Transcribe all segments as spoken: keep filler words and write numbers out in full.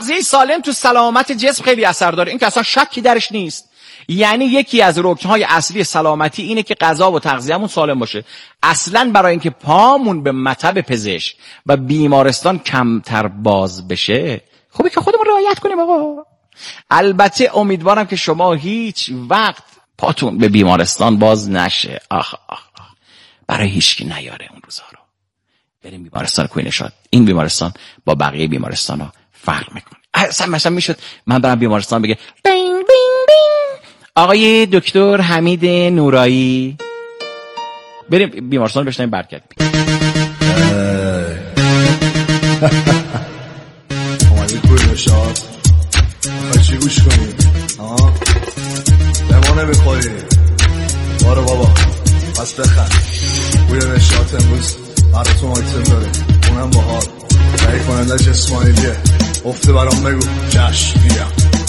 تغذیه سالم تو سلامت جسم خیلی اثر داره، این که اصلا شکی درش نیست. یعنی یکی از رکن‌های اصلی سلامتی اینه که غذا و تغذیه‌مون سالم باشه. اصلاً برای اینکه پامون به مطب پزشک و بیمارستان کمتر باز بشه، خوبه که خودمون رعایت کنیم آقا. البته امیدوارم که شما هیچ وقت پاتون به بیمارستان باز نشه. آخ آخ آخ. برای هیچکی نیاره اون روزا رو. بریم بیمارستان کوی نشاط. این بیمارستان با بقیه بیمارستان‌ها فرق میکنه. اصلا مثلا میشد من برم بیمارستان بگه بینگ بینگ بینگ آقای دکتر حمید نورایی، بریم بیمارستان بشنیم برگردیم. اومدی کوی نشاط میخوای چی گوش کنی؟ آه نمانه میخوایی؟ بارو بابا پس بخند. کوی نشاط امروز براتون آیتم داره، اونم باحال. تهیه کننده اسماعیلیه. افته برام بگو چشم میگم.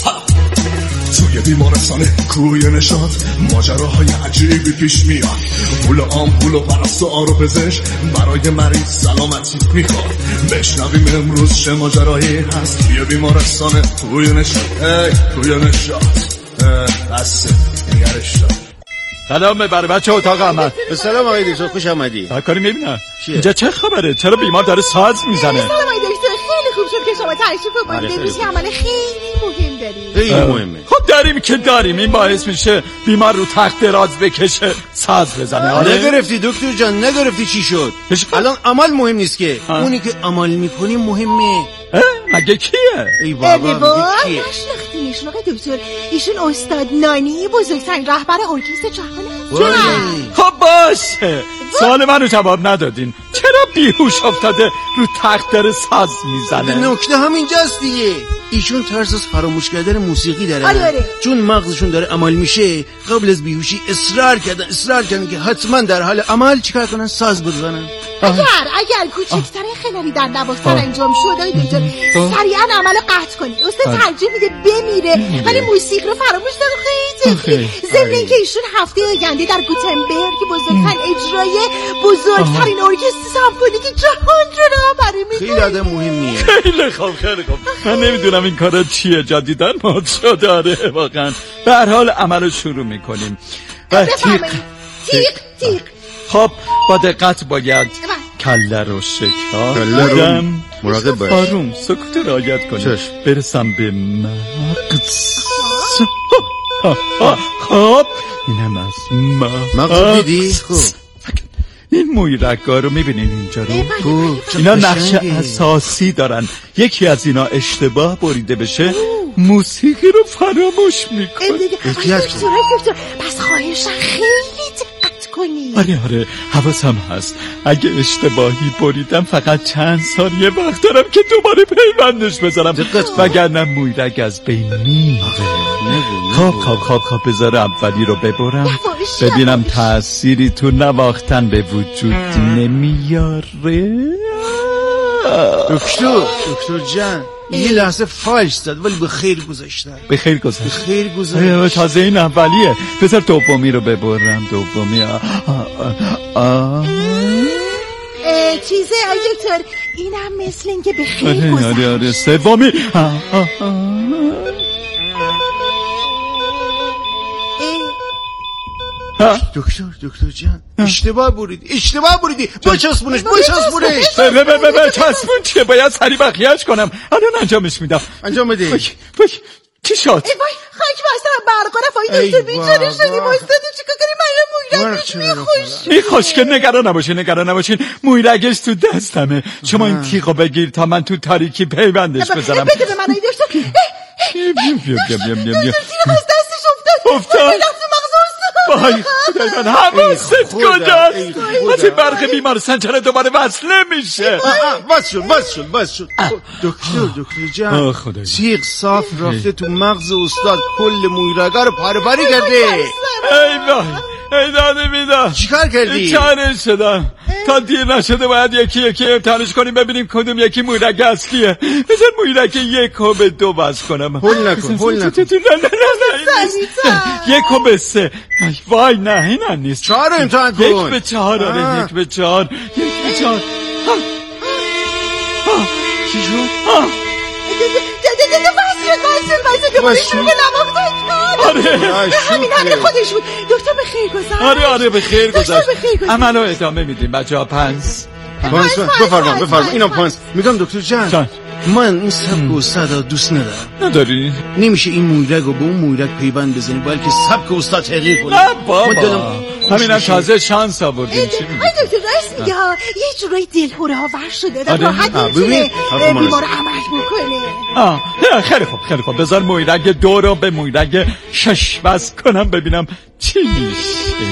توی بیمارستان کوی نشاط ماجراهای عجیبی پیش میاد. پول آمپول و پرستار و پزشک برای مریض سلامتی میخواد. بشنویم امروز چه ماجرایی هست توی بیمارستان کوی نشاط. ای کوی نشاط بسه نگرش دار. سلام برای بچه اتاق عمل. سلام آقای دکتر، خوش آمدی. کاری میبینم اینجا چه خبره؟ چرا بیمار داره ساز میزنه؟ سلام آقای دکتر، خیلی خوب شد که شما تشریف آوردید. امروز عمل خیلی مهم داریم. خیلی مهمه. خب داریم که داریم، این باعث میشه بیمار رو تخت دراز بکشه ساز بزنه. آره نگرفتی دکتر جان، نگرفتی چی شد؟ الان عمل مهم نیست که، اونی که عمل میکنیم مهمه. مگه کیه؟ ای بابا کیه؟ نشناختینش آقای دکتر؟ ایشون استاد نانی، بزرگترین رهبر ارکستر جهان. خب باشه، سوال منو جواب ندادین. چرا بیهوش افتاده رو تخت داره ساز میزنه؟ نکته همینجاست دیگه. ایشون ترس از فراموش کردن موسیقی داره. آره آره. چون مغزشون داره عمل میشه، قبل از بیهوشی اصرار کردن اصرار کردن که حتما در حال عمل چیکار کنن؟ ساز بزنن. اگر اگر کوچکترین خلالی در نواسان انجام شد آقای دکتر سریعا عمل قطع کنید. استاد ترجیح میده بمیره ولی موسیقی رو فراموش نکنید. خیلی ضمن اینکه ایشون هفته آینده در گوتنبرگ بزرگترین اجرای بزرگترین ارکستر سمفونیک جهان رو رهبری میکنه. خیلی آدم مهمیه. خیلی خوب خیلی خوب. من نمیدونم این کارا چیه، جدیدن ماجرا داره واقعا. به هر حال عمل شروع میکنیم. و تیق تیق تیق. خب با دقت باید کله رو شکار کنم. مراقب باش. آروم سکوت رعایت کنیم. برسم به مغز. خب اینم از مغز دیدی؟ خب این مویرگا رو میبینین اینجا رو؟ اینا نقش اساسی دارن. یکی از اینا اشتباه بریده بشه موسیقی رو فراموش میکنه. پس خواهشم خیلی دقت کنی. آره آره حواسم هست. اگه اشتباهی بریدم فقط چند ثانیه وقت دارم که دوباره پیوندش بذارم، وگرنه مویرگ از بین میره. خب خب خب خب بذار اولی رو ببرم ببینم تأثیری تو نواختن به وجود نمیاره. دکتر دکتر جان یه لحظه فالش زد ولی به خیر گذاشتن. به خیر گذاشت. به خیر گذاشت. تازه این اولیه. بذار دومی رو ببرم. دومی آه آه آه. چیزه آی دکتر اینم مثل این که به خیر گذاشت. آره آره سومی. آه آه آه. دکتر دکتر جان اشتباه بریدی اشتباه بریدی. بچسبونش بچسبونش. به به به به چسبون چیه؟ باید سری بقیه‌اش کنم. الان انجامش میدم. انجام بده. وای وای چی شد؟ ای وای خاک بستم برق کنم. آی دکتر بیچاره شدیم. استاد چیکار کنیم؟ من مویرگش میخوش میخوش که نگران نباشین نگران نباشین. مویرگش تو دستمه. شما این تیغو بگیر تا من تو تاریکی پیوندش بذارم. بده به من آی دکتر. دکتر تیغ از دستش افتاد. افتاد وای خدای من حواست کجاست؟ وقتی برق بیمارستان چرا دوباره وصل نمیشه؟ وصل شد وصل شد وصل شد. دکتر دکتر جان تیغ صاف رفته تو مغز استاد، کل مویرگا رو پاره پاره کرده. ای وای ای داده میدا. چیکار کردی؟ چاره شدم تا دیر نشده باید یکی یکی امتحانش کنیم ببینیم کدوم یکی مویرگ اصلیه. بذار مویرگ یکو به دو بس کنم. هول نکن هول نکن. یکو به سه. وای نه این نیست. چهار امتحان کن. یک به چهار آره یک به چهار یک به چهار. چی شد؟ همین همین خودشون. دکتر به خیر گذشت. آره آره به خیر گذشت. عملو ادامه میدیم بچه ها. پنس پنس بفرما بفرما اینا پنس. میگم دکتر جان من این سبک استاد دوست ندارم. نداری؟ نمیشه این مویرگ رو به اون مویرگ پیوند بزنی بلکه سبک استاد تغییر کنی. نه بابا همینم تازه شانس آوردیم. آی دکتر راست میگه ها یه جورایی دلهوره ها ور شده در راحت نمیتونه بیمار عمل بکنه. آه خیلی خوب خیلی خوب بذار مویرگ دو رو به مویرگ شش بس کنم ببینم چی میشه.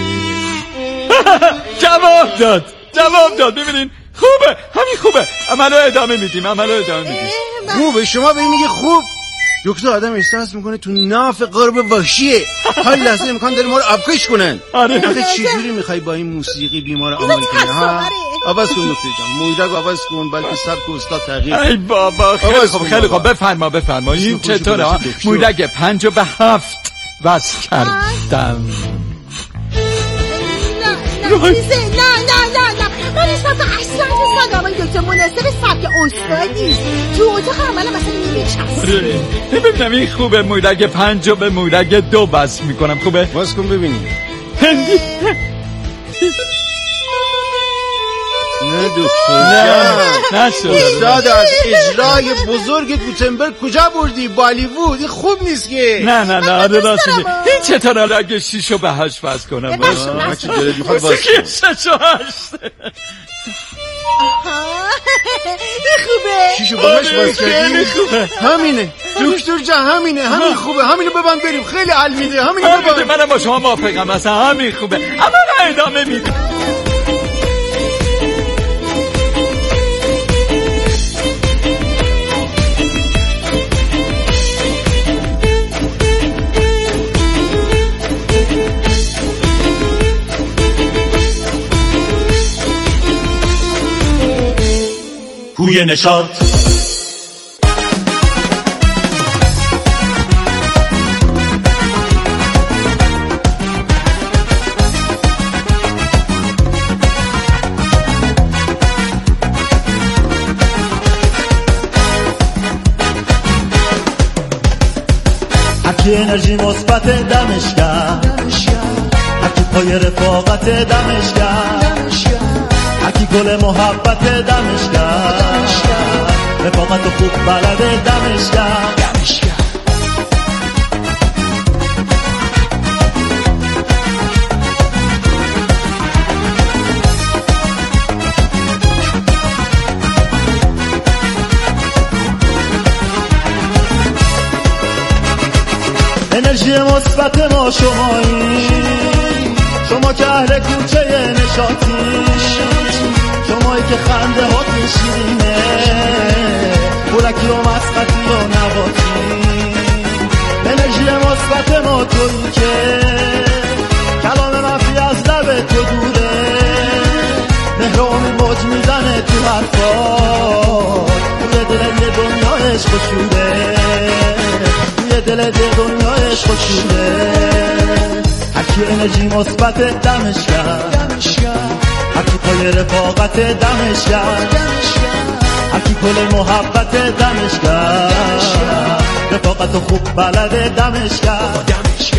جواب داد جواب داد. ببینین خوبه همین خوبه. عملو ادامه میدیم عملو ادامه میدیم. خوبه شما به این میگه خوب. دکتر آدم احساس میکنه تو ناف قرب وحشیه. هر لحظه امکان داره ما رو ابکش کنن. آره آخه چجوری میخوای با این موسیقی بیمار عمل کنی ها؟ عوض کن دکتر جان مویرگ عوض کن بلکه سبک استاد تغییر. ای بابا خیلی خوب خیلی خوب بفرما بفرما. این چطوره؟ مویرگ پنج به هفت وصل کردم. نه نه نه نه من این سبک اصلا دوست ندارم. این دکتر مناسب سبک استاد نیست. تو اتاق عمل مثلا نمیچسبه. ببینم این خوبه. مویرگ پنج به مویرگ دو بس میکنم. خوبه؟ باز کن ببینیم. نه دکتر نه نه استاد از اجرای بزرگ گوتنبرگ کجا بردی؟ بالیوود. این خوب نیست که. نه نه نه آره راست میگی. این چطور حالا اگه شیشو به هشت بس کنم؟ هر چی دلت میخواد باز کن. شش و هشت این خوبه. شیشو به هشت باز کردی؟ همینه دکتر جان همینه. همین خوبه. همینو ببند بریم. خیلی حل میده. همینو ببند. منم با شما موافقم. مثلا همین خوبه. اما ادامه میدم. کوی نشاط هرکی انرژی مثبت دمش کرد، هرکی پای رفاقت دمش کرد، هرکی گل محبت دمش کرد، رفاقت خوب بلده دمش کرد. انرژی مثبت ما شمایی، شما که اهل کوچه نشاطی، شمایی که خنده هات شیرینه، برکی و مسقطی و نباتی. انرژی مثبت ما تویی که کلام منفی از لب تو دوره، مهر و امید موج میزنه تو حرفات، توی دل یه دنیا عشق و شوره، توی دل دنیای خوشوره. هرکی انرژی مثبت دمش کرد، هرکی پای رفاقت دمش کرد، هرکی گل محبت دمش کرد، رفاقت خوب بلده دمش کرد.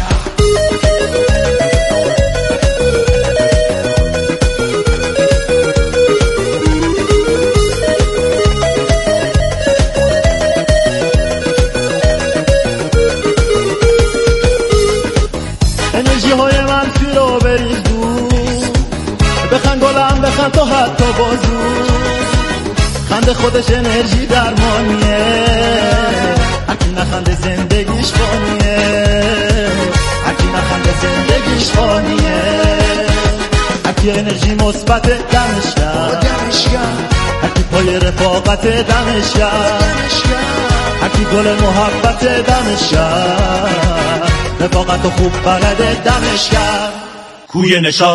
های منفی رو بریز دور، بخند گلم بخند تا حتی بازو، خنده خودش انرژی درمانیه، هرکی نخنده زندگیش فانیه، هرکی نخنده زندگیش فانیه. هرکی انرژی مثبت دمش کرد، هرکی پای رفاقت دمش کرد، هرکی گل محبت دمش کرد، رفاقت خوب بلده دمش کرد. کوی نشاط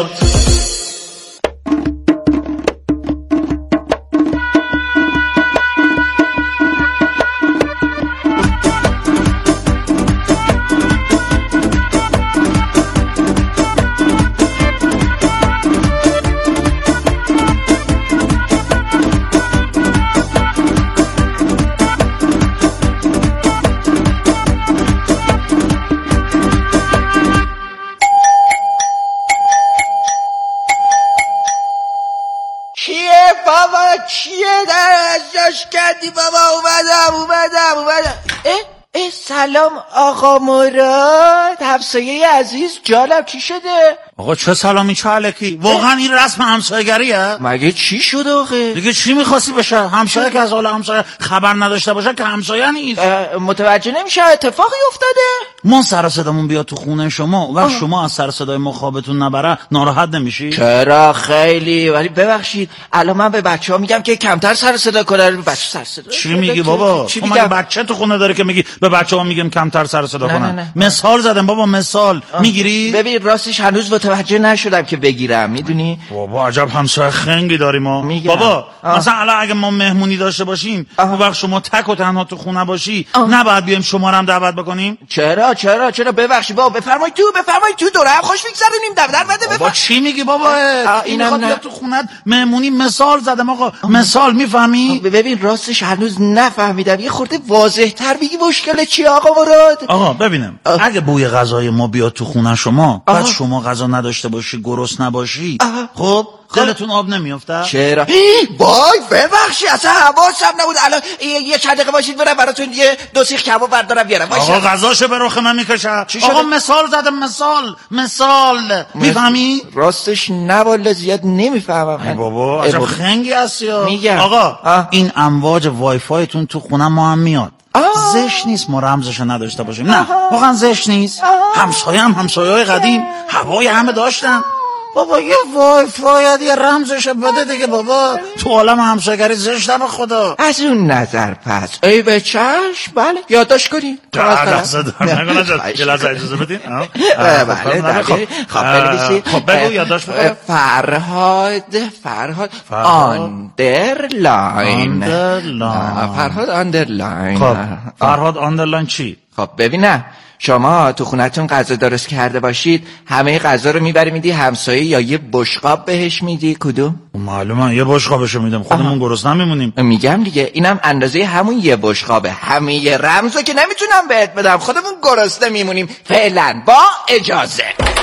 تلاش کردی بابا. اومدم اومدم اومدم اه اه سلام آقا مراد، همسایه عزیز، جالب چی شده؟ آقا چه سلامی چه علکی؟ واقعا این رسم همسایگریه؟ مگه چی شده آخه؟ دیگه چی میخواستی بشه؟ همسایه که از حال همسایه خبر نداشته باشه که همسایه نیست. متوجه نمیشه اتفاقی افتاده؟ ما سر صدامون بیاد تو خونه شما و شما از سر صدای ما خوابتون نبره ناراحت نمیشی؟ چرا خیلی، ولی ببخشید الان من به بچه‌ها میگم که کمتر سر صدا کنن. بچه سر صدا چی میگی بابا؟ چی میگم؟ مگه بچه تو خونه داره که میگی به بچه‌ها میگم کمتر سر صدا کنن؟ نه نه نه. مثال زدم بابا، مثال. آه. میگیری؟ ببین راستش هنوز متوجه نشدم که بگیرم، میدونی؟ بابا عجب همسایه خنگی داریم ما. میگم. بابا آه. مثلا الان اگه ما مهمونی داشته باشیم اون وقت شما تک و تنها تو خونه باشی نباید بیایم شما رو هم دعوت بکنیم؟ چرا چرا چرا ببخشید بابا، بفرمایید تو بفرمایید تو دوره هم خوش بگذرونیم. دفتر بده بفرمایید. بابا چی میگی بابا؟ این میخواد بیاد تو خونت مهمونی. مثال زدم آقا، مثال. میفهمی؟ ببین راستش هنوز نفهمیدم، یه خورده واضح‌تر بگی مشکل چیه آقا مراد؟ آقا ببینم آه. اگه بوی غذای ما بیاد تو خونه شما بعد شما غذا نداشته باشی، گرسنه نباشی، خب دلتون آب نمیافته؟ چرا؟ وای ببخشید اصلا حواسم نبود. الان یه چند دقیقه باشید برم براتون یه دو سیخ کباب بردارم بیارم. آقا غذاشو به رخ من میکشه. آقا مثال زدم، مثال مثال. میفهمی؟ راستش نه والا زیاد نمیفهمم. بابا عجب خنگی هستی. میگم آقا آه. این امواج وای فایتون تو خونه ما هم میاد. زشت نیست ما رمزشو نداشته باشیم. نه واقعا زشت نیست. همسایه هم همسایه‌های قدیم هوای همه داشتن. بابا یه وای فای یه رمزشو بده دیگه بابا. تو عالم همسایگری زشته به خدا. از اون نظر پس ای به چشم. بله یادداشت کنین. لحظه دار نکنه جان. یه لحظه اجازه بدین. بله خب بنویسید. خب بگو یادداشت بکن. فرهاد فرهاد آندرلاین. فرهاد آندرلاین. خب فرهاد آندرلاین چی؟ خب ببینم شما تو خونتون غذا درست کرده باشید، همه غذا رو میبری میدی همسایه یا یه بشقاب بهش میدی؟ کدوم؟ معلومه یه بشقابشو میدم، خودمون گرسنه میمونیم. میگم دیگه اینم اندازه همون یه بشقابه. همه رمزو که نمیتونم بهت بدم، خودمون گرسنه میمونیم فعلا. با اجازه.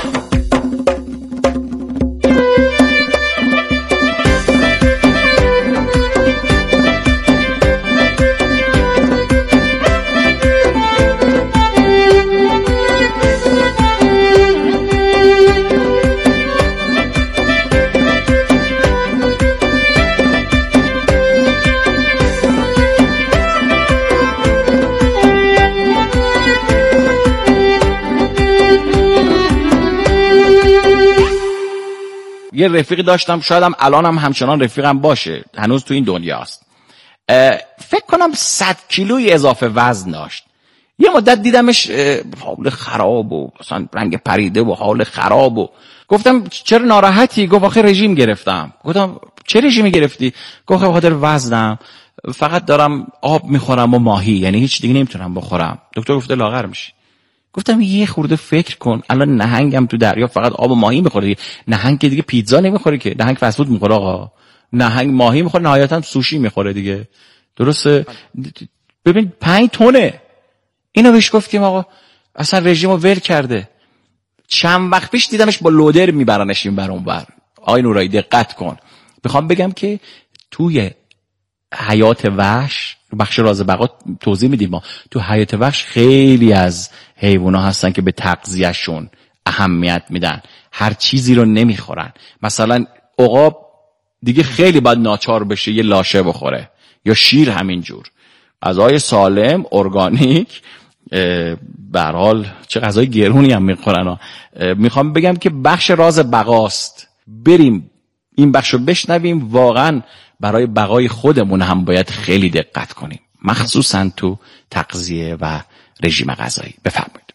یه رفیقی داشتم، شایدم الانم همچنان رفیقم باشه، هنوز تو این دنیاست. فکر کنم صد کیلوی اضافه وزن داشت. یه مدت دیدمش حال خراب و مثلا رنگ پریده و حال خراب و گفتم چرا ناراحتی؟ گفت آخه رژیم گرفتم. گفتم چه رژیمی گرفتی؟ گفت به خاطر وزنم، فقط دارم آب میخورم و ماهی، یعنی هیچ دیگه نمیتونم بخورم. دکتر گفته لاغر میشی. گفتم یه خورده فکر کن، الان نهنگم تو دریا فقط آب و ماهی میخوره. نهنگ که دیگه پیتزا نمیخوره که، نهنگ فست فود میخوره آقا. نهنگ ماهی میخوره، نهایتا سوشی میخوره دیگه. درسته؟ ببین پنج تونه. اینو بهش گفتیم آقا اصلا رژیمو ول کرده. چند وقت پیش دیدمش با لودر میبرنش این بر اون بر. آی نورایی دقت کن. میخوام بگم که توی حیات وحش، بخش راز بقا توضیح میدیم ما، تو حیات وحش خیلی از حیونا هستن که به تغذیه‌شون اهمیت میدن، هر چیزی رو نمیخورن. مثلا عقاب دیگه خیلی باید ناچار بشه یه لاشه بخوره، یا شیر همینجور. غذای سالم ارگانیک به هر حال چه غذای گرونی هم میخورن. میخوام بگم که بخش راز بقاست، بریم این بخشو بشنویم. واقعا برای بقای خودمون هم باید خیلی دقت کنیم، مخصوصا تو تغذیه و رژیم غذایی. بفرمایید.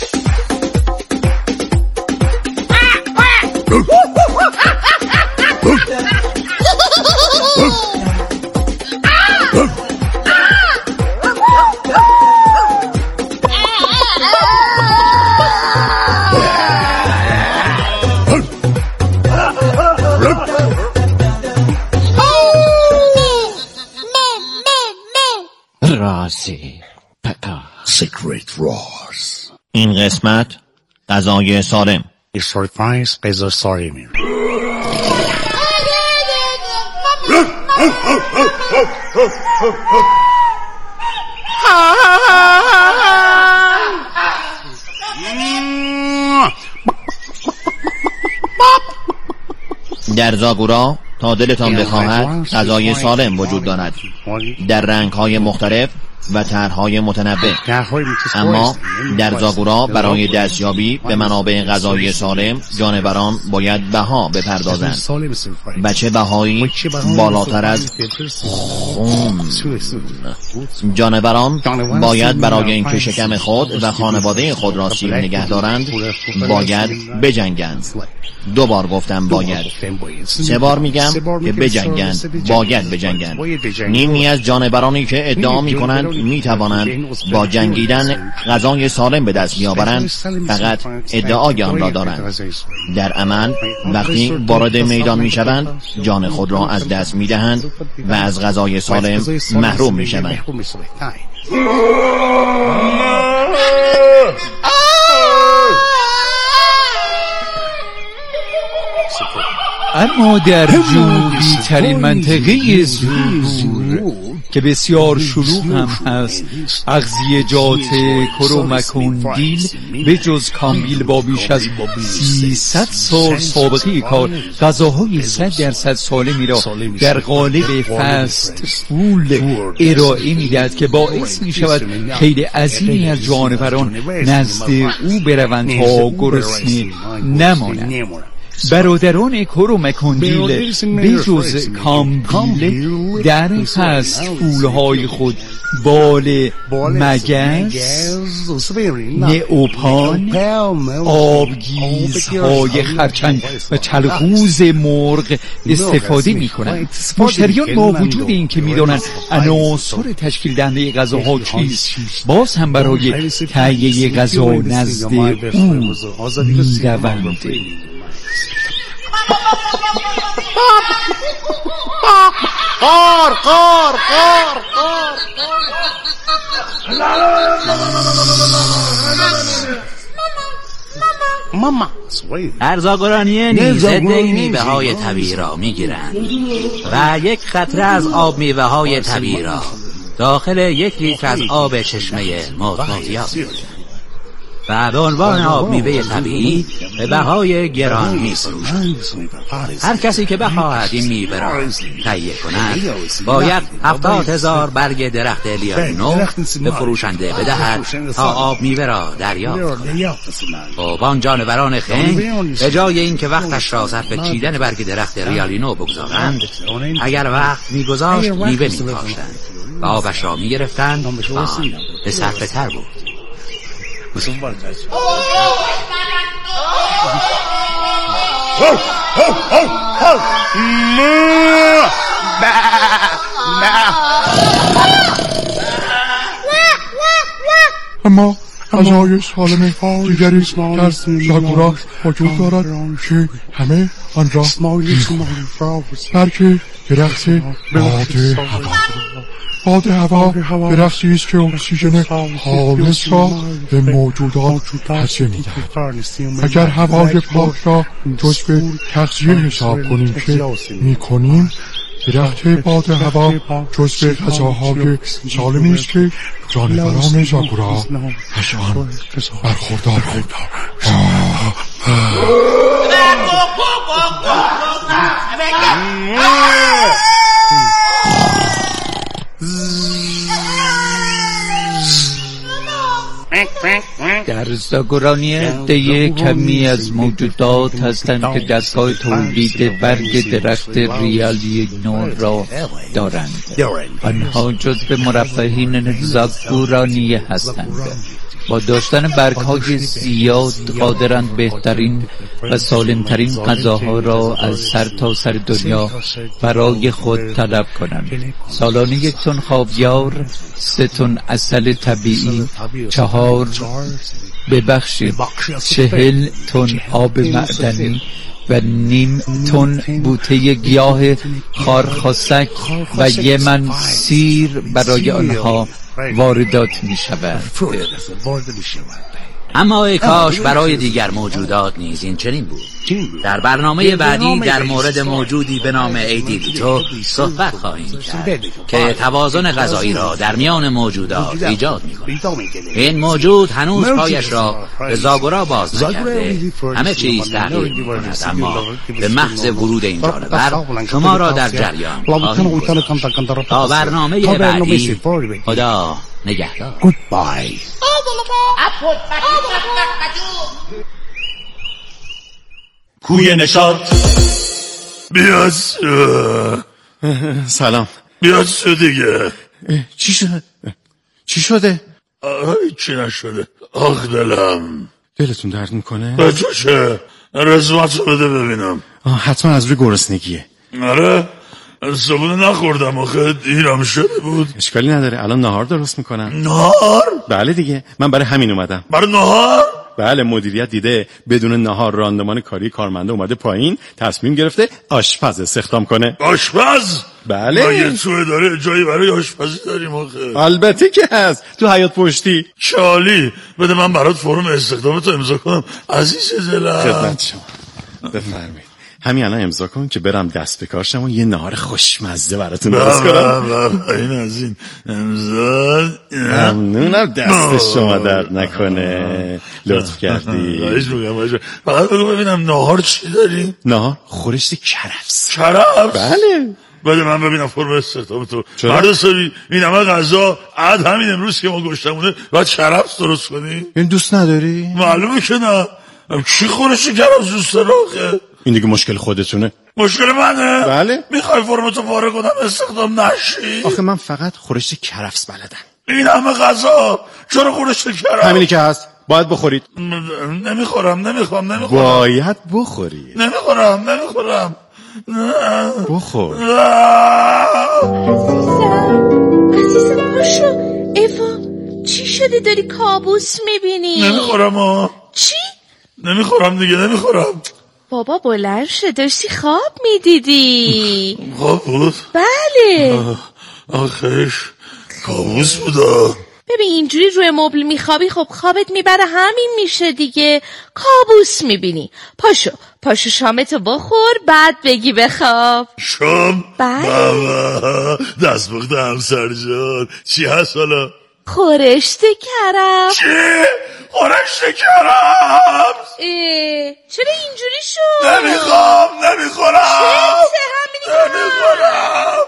رازی پتا Secret Wars. این قسمت غذای سالم. سورپرایز غذا سالم. در زاگورا تا دلتان بخواهد غذای سالم وجود دارد در رنگ‌های مختلف و طرح‌های متنوع، اما در زاگورا برای دستیابی به منابع غذایی سالم جانوران باید بها بپردازند و چه بهایی بالاتر از خون. جانوران باید برای اینکه شکم خود و خانواده خود را سیر نگه دارند باید بجنگند. دو بار گفتم باید، سه بار میگم که بجنگند، باید بجنگند. نیمی از جانورانی که ادعا میکنند میتوانند با جنگیدن غذای سالم به دست بیاورند فقط ادعای آن را دارند. در عمل وقتی وارد میدان میشوند جان خود را از دست میدهند و از غذای سالم محروم میشوند. اما در جنوبی ترین منطقه زاگور که بسیار شلوغ هم هست، اغذیه‌جات کرومکوندیل به جز کامبیل با بیش از سیصد سال سابقه کار غذاهای صد درصد سالمی را در قالب فست فود ارائه می‌دهد که باعث می‌شود خیلی عظیمی از جانوران نزد او بروند تا گرسنه نمانند. برادران کرومکوندیل به جز کامبیل در فست فولهای خود بال مگس، نئوپان، آبگیزهای خرچنگ و چلغوز مرغ استفاده می کنند. مشتریان با وجود این که می دانند عناصر تشکیل دهنده غذاها چیست باز هم برای تهیه غذا نزد او می روند. قار قار قار قار ماما در زاگورانیه نیز عده‌ای میوه های طبیعی را میگیرند و یک قطره از آب میوه های طبیعی را داخل یک لیتر از آب چشمه متوازیا و به عنوان آب میوه طبیعی به بهای گران می‌فروشند. هر کسی که بخواهد این میوه را تهیه کند باید هفتاد هزار برگ درخت لیالینو به فروشنده بدهد تا آب میوه را دریافت کند. خوبان جانوران خنگ به جای اینکه وقتش را صرف چیدن برگ درخت لیالینو بگذارند، اگر وقت میگذاشت میوه میکاشتند و آبش را میگرفتند و آن به صرفه تر بود. اما غذای سالم دیگری در زاگورا وجود دارد که همه آن را می‌خورند. برگ درخت باد هوا. باد هوا درختی است که اکسیژن خالص را به موجودات تغذیه می‌دهد. اگر هوای پاک را جز به تغذیه حساب کنیم که می‌کنیم، درخت باد هوا جز به غذاهای سالمی است که جانوران زاگورا از آن برخوردارند. در زاگورانیه عده کمی از موجودات هستند که دستگاه تولید برگ درخت لیالینو را دارند. آنها جزو مرفهین زاگورانیه هستند. با داشتن برگ‌های زیاد قادرند بهترین و سالمترین غذاها را از سر تا سر دنیا برای خود طلب کنند. سالانه یک تن خاویار، سه تن عسل طبیعی، چهار ببخشید چهل تن آب معدنی و نیم تن بوته گیاه خارخاسک و یه من سیر برای آنها واردات می شود. اما ای کاش برای دیگر موجودات نیز این چنین بود. در برنامه بعدی در مورد موجودی به نام ایدیلیتو صحبت خواهیم کرد که توازن غذایی را در میان موجودات ایجاد می‌کند. این موجود هنوز پایش را به زاگورا باز نکرده، همه چیز تغییر می‌کند، اما به محض ورود این جانور شما را در جریان خواهیم گذاشت. تا برنامه بعدی، خدا نگهدار. Goodbye. کوی نشاط. بیاز سلام. بیاز دیگه. چی شده؟ چی شده؟ چی نشده. آخ دلم. دلتون درد میکنه؟ به تو چه؟ رزمت بده ببینم. حتما از روی گرسنگیه. آره صبونه نخوردم آخه دیرم شده بود. اشکالی نداره، الان نهار درست میکنم. نهار؟ بله دیگه، من برای همین اومدم. برای نهار؟ بله، مدیریت دیده بدون نهار راندمان کاری کارمنده اومده پایین، تصمیم گرفته آشپز استخدام کنه. آشپز؟ بله. مگه تو اداره جایی برای آشپزی داریم آخه؟ البته که هست، تو حیاط پشتی. چالی بده من برات فرم استخدامتو امضا کنم عزیز دلم. خدمت شما. بفرمایید. همین الان امضا کن که برم دست به کار شم و یه نهار خوشمزه براتون درست کنم. این از این امضا. ممنونم، دست شما درد نکنه، لطف کردی. باش میگم باش. فقط بگو ببینم نهار چی داری؟ نهار خورشت کرفس. کرفس؟ بله. بده من ببینم فرم استخدام تو. مرد سری این همه غذا عد همین امروز که ما گشتمونه باید کرفس درست کنی؟ این دوست نداری؟ معلومه که نه. چی خورشت کرفس دوست داره آخه؟ این دیگه مشکل خودتونه. مشکل منه؟ بله. میخوای فرمتو پاره کنم استخدام نشی؟ آخه من فقط خورشت کرفس بلدم. این همه غذا چرا خورشت کرفس؟ همینی که هست، باید بخورید. نمیخورم نمیخوام نمیخورم. باید بخوری. نمیخورم نمیخورم. بخور. عزیزم باشو. ایوا چی شده داری کابوس میبینی؟ نمیخورم ها. چی؟ نمیخورم دیگه نمیخورم. بابا بلند شد، داشتی خواب میدیدی. خواب بود؟ بله. آخیش کابوس بودا. ببین اینجوری روی مبل میخوابی خب خوابت میبره همین میشه دیگه، کابوس میبینی. پاشو پاشو شامتو بخور بعد بگی بخواب. شام؟ بله. بابا دست بخت همسر جان. چی هست حالا؟ خورشت کرفس. چی؟ خورشت کرفس؟ اه چرا اینجوری شد؟ نمیخوام نمیخورم. چه همینی نمیخورم.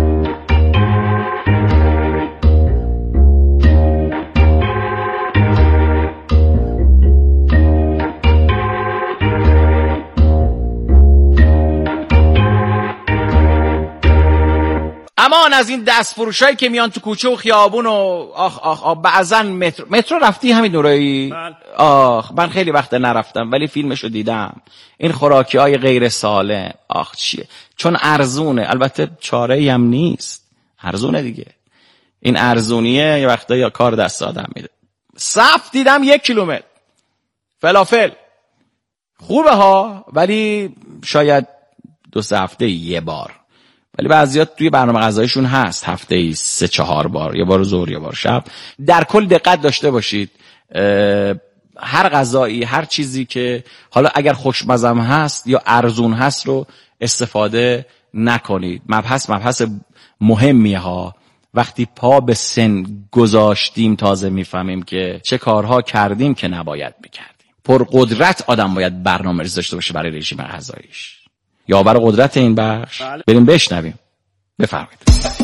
امان از این دست فروشایی که میان تو کوچه و خیابون و آخ آخ آخ بعضا مترو مترو رفتی همین نورایی؟ آخ من خیلی وقت نرفتم ولی فیلمشو دیدم. این خوراکی های غیر سالم آخ چیه، چون ارزونه، البته چاره‌ای هم نیست، ارزونه دیگه. این ارزونیه یه وقتا یا کار دست آدم میده. صف دیدم یک کیلومتر فلافل خوبه ها، ولی شاید دو سه هفته یه بار، ولی بعضیات توی برنامه غذایشون هست هفته ای سه چهار بار، یه بار ظهر یه بار شب. در کل دقت داشته باشید هر غذایی هر چیزی که حالا اگر خوشمزه هست یا ارزون هست رو استفاده نکنید. مبحث مبحث مهمیه ها. وقتی پا به سن گذاشتیم تازه میفهمیم که چه کارها کردیم که نباید میکردیم. پر قدرت آدم باید برنامه‌ریزی داشته باشه برای رژیم غذاییش. یاور قدرت این بخش بریم بشنویم. بفرمایید.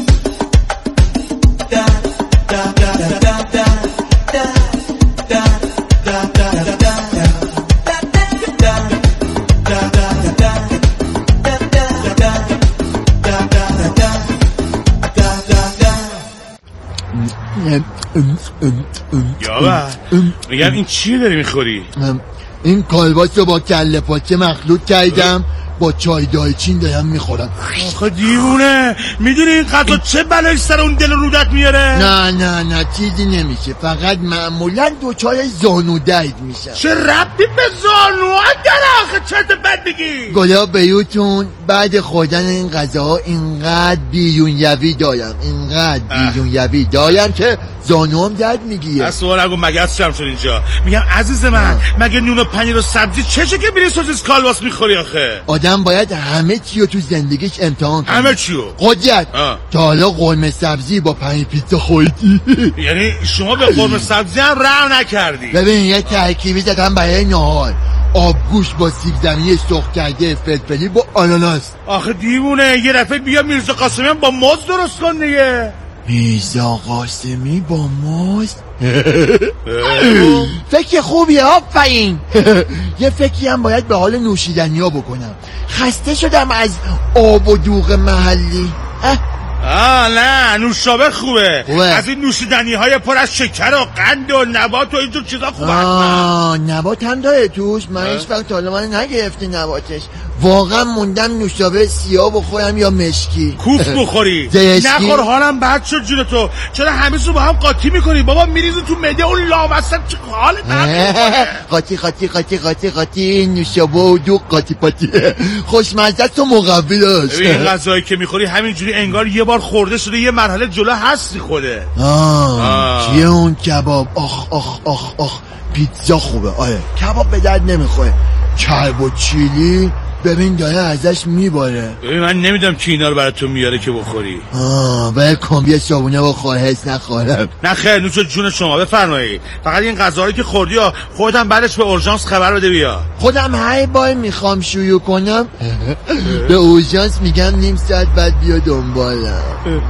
یاور میگم این چی داری میخوری؟ این کالباس رو با کله پاچه مخلوط کردم با چای دایچین دارم میخورم. آخه دیوونه، میدونی این قطعه چه بلایی سر اون دل رودت میاره؟ نه نه نه چیزی نمیشه، فقط معمولا دو چای زانو درد میشه. چه ربطی به زانو داره آخه؟ چرت بد بگی. گلا بیوتون بعد خوردن این غذاها اینقدر بیرون یوی دارم اینقدر بیرون یوی دارم که زانو هم درد میگیره. از سوال اگه مگس شم شد اینجا. میگم عزیز من آه. مگه نون و پنیر و سبزی چشه که میری سوسیس کالباس میخوری آخه؟ آدم باید همه چیو تو زندگیش امتحان کنه. همه چیو؟ قدرت تا حالا قرمه سبزی با پنیر پیتزا خوردی؟ یعنی شما به قرمه سبزی هم رحم نکردی؟ ببین یه ترکیبی زدم برای نهار، آبگوشت با سیب زمینی سرخ کرده، فلفلی با آناناس. آخه دیوونه، یه دفعه بیا میرزا قاسمی با موز درست کن دیگه. میرزا قاسمی با موز؟ فکر خوبیه، آفرین. یه فکری هم باید به حال نوشیدنی ها بکنم. خسته شدم از آب و دوغ محلی. آه نه نوشابه خوبه. خوبه از این نوشیدنی های پر از شکر و قند و نبات و اینجور چیزا خوبه. آه نبات هم داره توش؟ من هیچ وقت تا حالا من نگرفته نباتش. واقعا موندم نوشابه سیاه بخورم یا مشکی. کوف بخوری نخور، حالم بد شد جون تو. چرا همیشه با هم قاطی میکنی بابا؟ میریزی تو معده اون لاوسط چه حالت نمیکنه؟ قاطی قاطی قاطی قاطی قاطی نوشابه و دو قاطی پاتی خوشمزه و مقوی داشت. این غذایی که میخوری همینجوری انگار یه بار خورده شده یه مرحله جلو هستی خوده. آه چیه اون کباب؟ آخ آخ آخ آخ پیتزا خوبه. آره کباب به درد نمیخوره. چرب و چیلی ببین داره ازش میباره. ببین من نمیدونم کی اینا رو برای تو میاره که بخوری. آه باید کمبیه صابونه بخور، حس نخورم. نه خیر نوش جون شما، بفرمایید. فقط این غذاهایی که خوردی ها خودم بعدش به اورژانس خبر بده بیا. خودم هر بار میخوام شروع کنم به اورژانس میگم نیم ساعت بعد بیا دنبالم.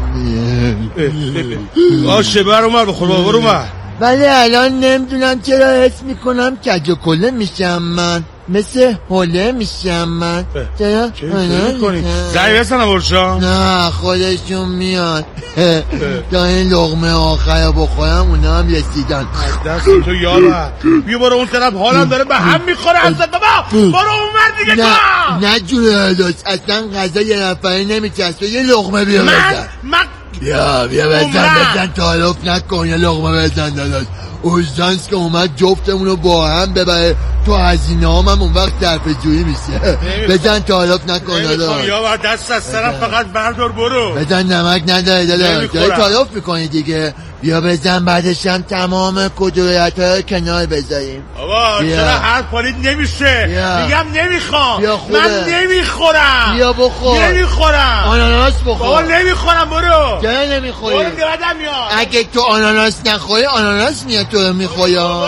آشه بر اومد بخور بابا برو اومد. ولی الان نمیدونم چرا حس میکنم کج و کله میشم من، مثل حوله میشم من. چرا؟ چه میکنی؟ زنی بزنم برشان؟ نه خودشون میاد. تا این لغمه آخر بخورم اونا هم رسیدن. دست تو یارم بیا برو اون طرف، حالم داره به هم میخوره ازت بابا. برو اون ور دیگه. نه نه جونه داشت اصلا غذا یه نفره نمیچسته. یه لغمه بیا من بزن. من بیا بیا بزن بزن تعارف نکن. یه لغمه بزن داداش. اورژانس که اومد جفتمونو با هم ببره تو هزینه هم, هم اون وقت درپجویی میشه. بزن تعارف نکن داداش. یا دست از سرم فقط بردار برو. بزن نمک نداره داداش. داری تعارف میکنی دیگه. بیا بزن بعدش هم تمام کدورت ها کنار بذاریم. بابا چرا هر پالید نمیشه؟ میگم نمیخوام. من نمیخورم. بیا بخور. نمیخورم. آناناس بخور. بابا نمیخورم برو. چرا نمیخوری؟ برو دیادم میاد. اگه تو آناناس نخوری آناناس میاد تو رو میخوری. برو.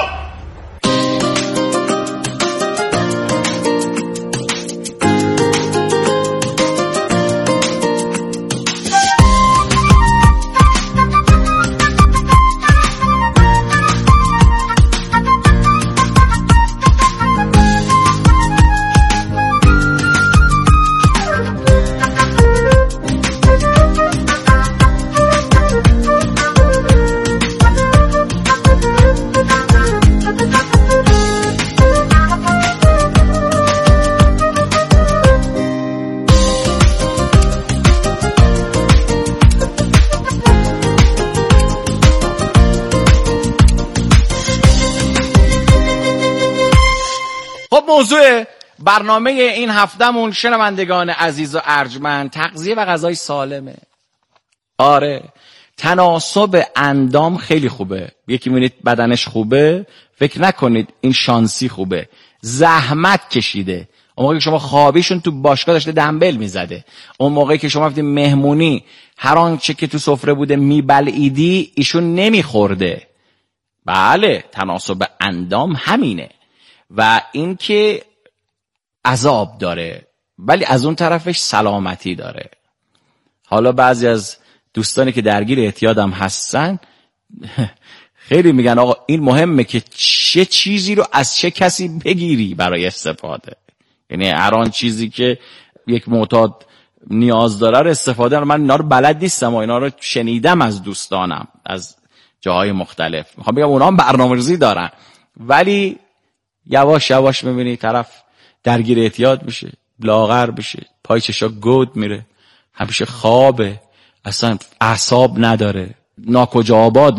موضوع برنامه این هفتهمون شنوندگان عزیز و ارجمند تغذیه و غذای سالمه. آره تناسب اندام خیلی خوبه. یکی میبینید بدنش خوبه فکر نکنید این شانسی خوبه، زحمت کشیده. اون موقعی که شما خوابیشون تو باشگاه داشته دنبل میزده، اون موقعی که شما رفتید مهمونی هر آنچه که تو سفره بوده میبلعیدی ایشون نمیخورده. بله تناسب اندام همینه و این که عذاب داره ولی از اون طرفش سلامتی داره. حالا بعضی از دوستانی که درگیر اعتیادم هستن خیلی میگن آقا این مهمه که چه چیزی رو از چه کسی بگیری برای استفاده. یعنی هر آن چیزی که یک معتاد نیاز داره رو استفاده رو. من اینا رو بلد نیستم و اینا رو شنیدم از دوستانم از جاهای مختلف. میخوام بگم اونا هم برنامه‌ریزی دارن ولی یواش یواش میبینی طرف درگیر اعتیاد میشه، لاغر بشه، پای چشا گود میره، همیشه خوابه، اصلا اعصاب نداره، ناکجا آباد